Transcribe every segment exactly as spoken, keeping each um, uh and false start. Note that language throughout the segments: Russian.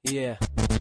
Yeah.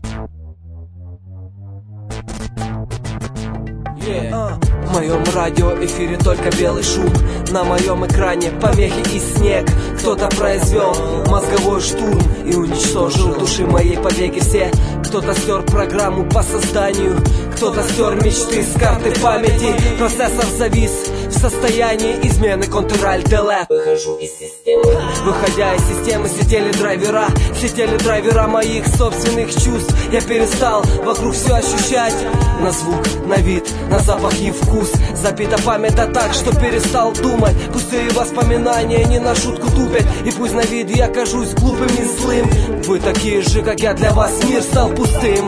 Yeah. Uh. В моем радиоэфире только белый шум. На моем экране помехи и снег. Кто-то произвел мозговой штурм и уничтожил души моей побеги все. Кто-то стер программу по созданию, кто-то стер мечты с карты памяти. Процессор завис в состоянии измены, Ctrl-Delete. Выхожу из системы. Выходя из системы, слетели драйвера, слетели драйвера моих собственных чувств. Я перестал вокруг все ощущать. На звук, на вид, на запах и вкус. Забита память да так, что перестал думать. Пустые воспоминания не на шутку тупят. И пусть на вид я кажусь глупым и злым, вы такие же, как я, для вас мир стал пустым.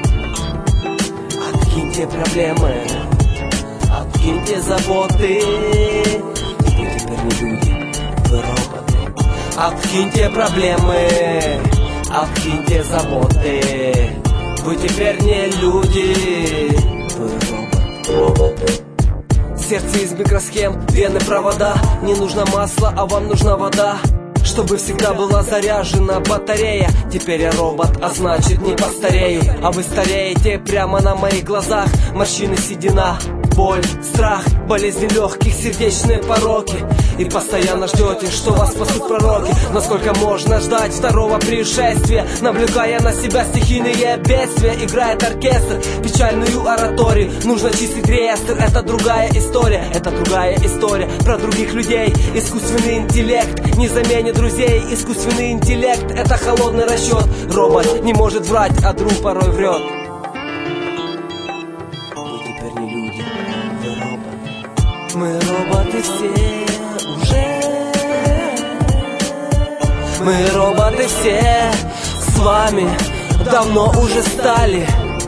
Откиньте проблемы, откиньте заботы. Вы теперь не люди, вы роботы. Откиньте проблемы, откиньте заботы. Вы теперь не люди, вы роботы. Роботы. Сердце из микросхем, вены, провода. Не нужно масло, а вам нужна вода, чтобы всегда была заряжена батарея. Теперь я робот, а значит не постарею. А вы стареете прямо на моих глазах. Морщины, седина, боль, страх, болезни легких, сердечные пороки. И постоянно ждете, что вас спасут пророки. Но сколько можно ждать второго пришествия, навлекая на себя стихийные бедствия? Играет оркестр печальную ораторию. Нужно чистить реестр, это другая история. Это другая история про других людей. Искусственный интеллект не заменит друзей. Искусственный интеллект — это холодный расчет. Робот не может врать, а друг порой врет. Вы теперь не люди, вы роботы. Мы роботы все уже. Мы роботы все с вами давно уже стали.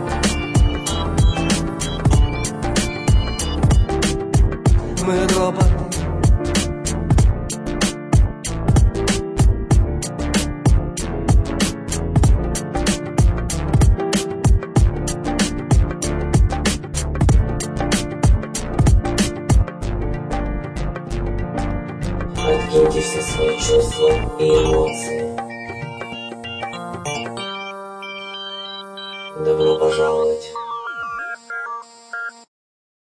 Мы роботы. Откиньте все свои чувства и эмоции. Добро пожаловать